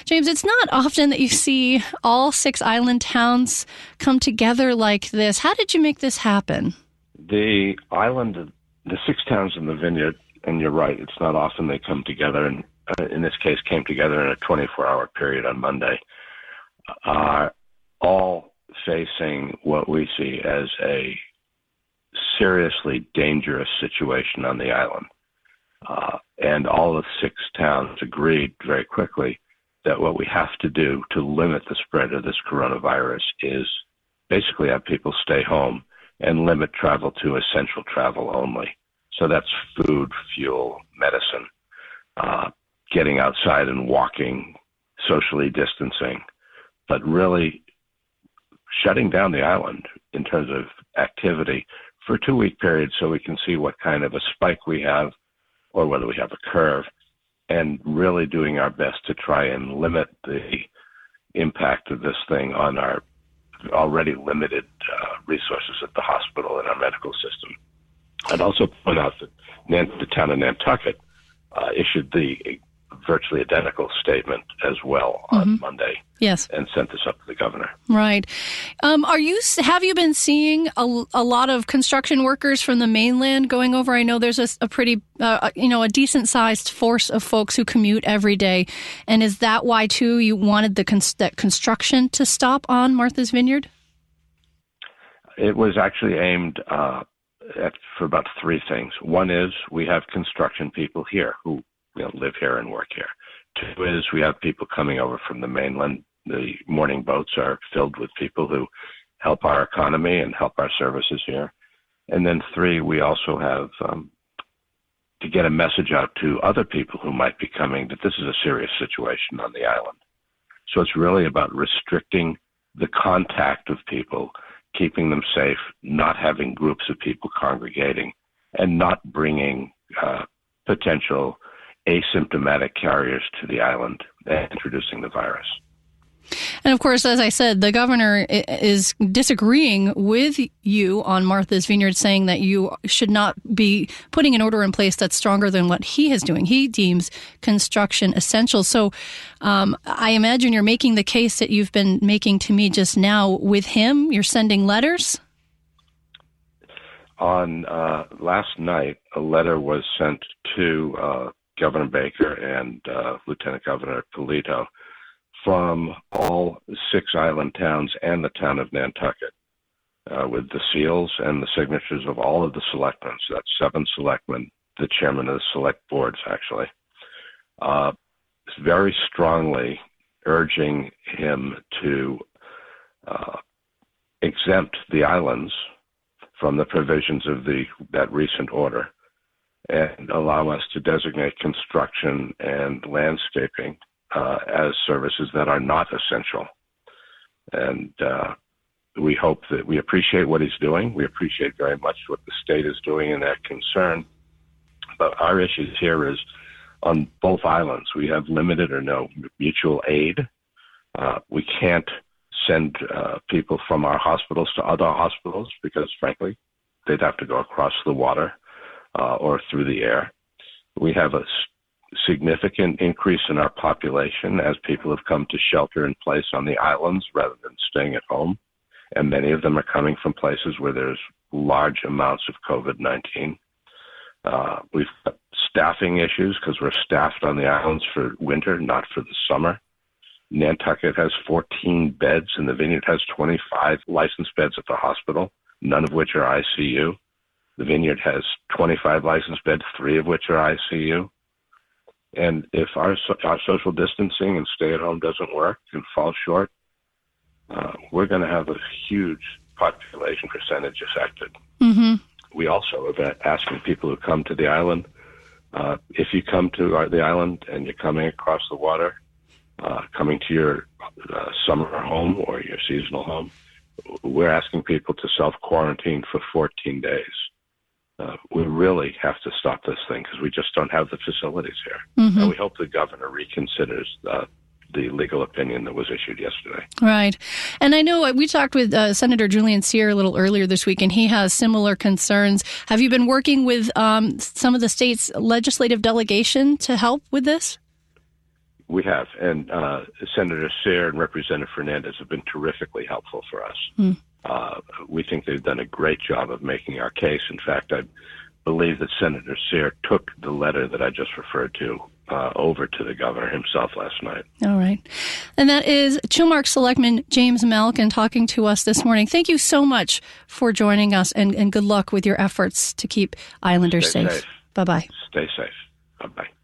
James, it's not often that you see all 6 island towns come together like this. How did you make this happen? The 6 towns in the Vineyard, and you're right, it's not often they come together, and in this case came together in a 24-hour period on Monday, are all facing what we see as a seriously dangerous situation on the island. And all of 6 towns agreed very quickly that what we have to do to limit the spread of this coronavirus is basically have people stay home and limit travel to essential travel only. So that's food, fuel, medicine, getting outside and walking, socially distancing, but really shutting down the island in terms of activity for a 2-week period so we can see what kind of a spike we have or whether we have a curve, and really doing our best to try and limit the impact of this thing on our already limited resources at the hospital and our medical system. I'd also point out that the town of Nantucket issued the virtually identical statement as well on Monday. Yes, and sent this up to the governor. Right. Have you been seeing a lot of construction workers from the mainland going over? I know there's a pretty a decent sized force of folks who commute every day, and is that why too you wanted that construction to stop on Martha's Vineyard? It was actually aimed for about 3 things. One is we have construction people here who live here and work here. 2 is we have people coming over from the mainland. The morning boats are filled with people who help our economy and help our services here. And then 3, we also have to get a message out to other people who might be coming that this is a serious situation on the island. So it's really about restricting the contact of people, keeping them safe, not having groups of people congregating, and not bringing potential asymptomatic carriers to the island and introducing the virus. And of course, as I said, the governor is disagreeing with you on Martha's Vineyard, saying that you should not be putting an order in place that's stronger than what he is doing. He deems construction essential. So I imagine you're making the case that you've been making to me just now with him. You're sending letters? On last night, a letter was sent to Governor Baker and Lieutenant Governor Polito from all 6 island towns and the town of Nantucket, with the seals and the signatures of all of the selectmen. So that's 7 selectmen, the chairman of the select boards, actually, very strongly urging him to exempt the islands from the provisions of that recent order and allow us to designate construction and landscaping as services that are not essential. And we hope that we appreciate what he's doing. We appreciate very much what the state is doing in that concern. But our issues here is on both islands, we have limited or no mutual aid. We can't send people from our hospitals to other hospitals because, frankly, they'd have to go across the water or through the air. We have a significant increase in our population as people have come to shelter in place on the islands rather than staying at home. And many of them are coming from places where there's large amounts of COVID-19. We've got staffing issues because we're staffed on the islands for winter, not for the summer. Nantucket has 14 beds and the Vineyard has 25 licensed beds at the hospital, none of which are ICU. The Vineyard has 25 licensed beds, 3 of which are ICU. And if our social distancing and stay-at-home doesn't work and fall short, we're going to have a huge population percentage affected. Mm-hmm. We also are asking people who come to the island, if you come to the island and you're coming across the water, coming to your summer home or your seasonal home, we're asking people to self-quarantine for 14 days. We really have to stop this thing because we just don't have the facilities here. Mm-hmm. And we hope the governor reconsiders the legal opinion that was issued yesterday. Right. And I know we talked with Senator Julian Cyr a little earlier this week, and he has similar concerns. Have you been working with some of the state's legislative delegation to help with this? We have, and Senator Sear and Representative Fernandez have been terrifically helpful for us. We think they've done a great job of making our case. In fact, I believe that Senator Sear took the letter that I just referred to over to the governor himself last night. All right. And that is Chilmark Selectman James Malkin talking to us this morning. Thank you so much for joining us, and good luck with your efforts to keep Islanders safe. Bye-bye. Stay safe. Bye-bye.